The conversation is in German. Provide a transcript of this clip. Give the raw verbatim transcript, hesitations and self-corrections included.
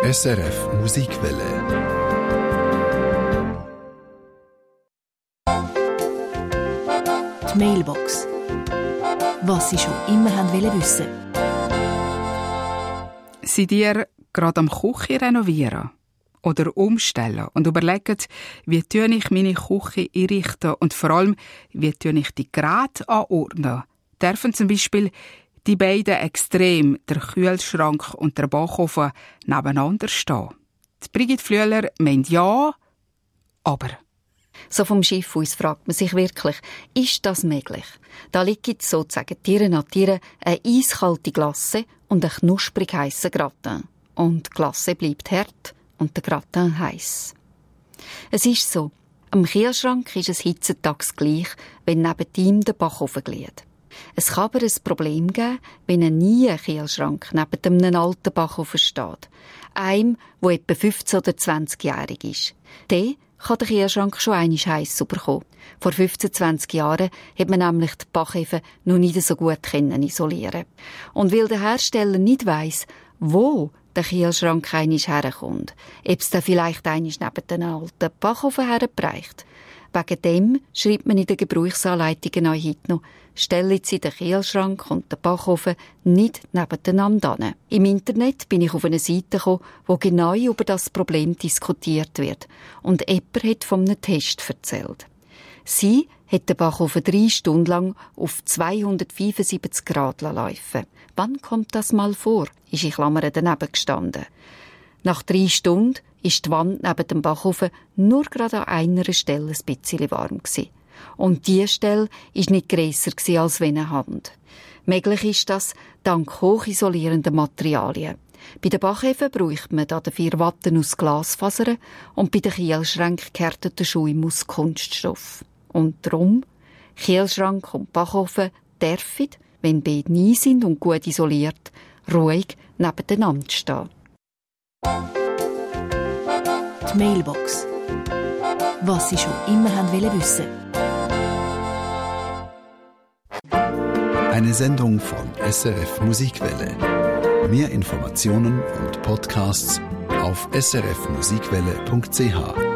S R F Musikwelle. Die Mailbox. Was Sie schon immer haben wollen wissen. Seid ihr gerade am Küche renovieren oder umstellen und überlegen, wie tue ich meine Küche einrichten und vor allem, wie tue ich die Geräte anordnen? Dürfen zum Beispiel die beiden Extreme, der Kühlschrank und der Backofen, nebeneinander stehen? Die Brigitte Flüeler meint ja, aber... So vom Schiff aus fragt man sich wirklich, ist das möglich? Da liegt sozusagen Tiere an Tiere eine eiskalte Glasse und ein knusprig heisser Gratin. Und die Glasse bleibt hart und der Gratin heiß. Es ist so, am Kühlschrank ist es hitzetags gleich, wenn neben ihm der Backofen glied. Es kann aber ein Problem geben, wenn ein neuer Kühlschrank neben einem alten Backofen steht. Einem, der etwa fünfzehn oder zwanzigjährig ist. Der kann der Kühlschrank schon einmal heiß bekommen. Vor fünfzehn, zwanzig Jahren hat man nämlich die Backöfen noch nicht so gut isolieren. Und weil der Hersteller nicht weiss, wo der Kühlschrank einmal herkommt, ob es dann vielleicht einmal neben den alten Backofen herbereicht. Wegen dem schreibt man in den Gebrauchsanleitungen auch heute noch, stellen Sie den Kühlschrank und den Backofen nicht nebeneinander an. Im Internet bin ich auf eine Seite gekommen, wo genau über das Problem diskutiert wird. Und jemand hat von einem Test erzählt. Sie hat den Backofen drei Stunden lang auf zweihundertfünfundsiebzig Grad laufen. Wann kommt das mal vor? Ist in Klammern daneben gestanden. Nach drei Stunden ist die Wand neben dem Backofen nur gerade an einer Stelle ein bisschen warm gewesen. Und diese Stelle war nicht grösser als wie eine Hand. Möglich ist das dank hochisolierender Materialien. Bei den Backöfen braucht man dafür Watten aus Glasfasern und bei den Kühlschränken gehärteten Schuhe aus Kunststoff. Und darum, Kühlschrank und Backofen dürfen, wenn beide neu sind und gut isoliert, ruhig nebeneinander stehen. Die Mailbox. Was Sie schon immer haben wollen wissen. Eine Sendung von S R F Musikwelle. Mehr Informationen und Podcasts auf s r f musikwelle punkt c h.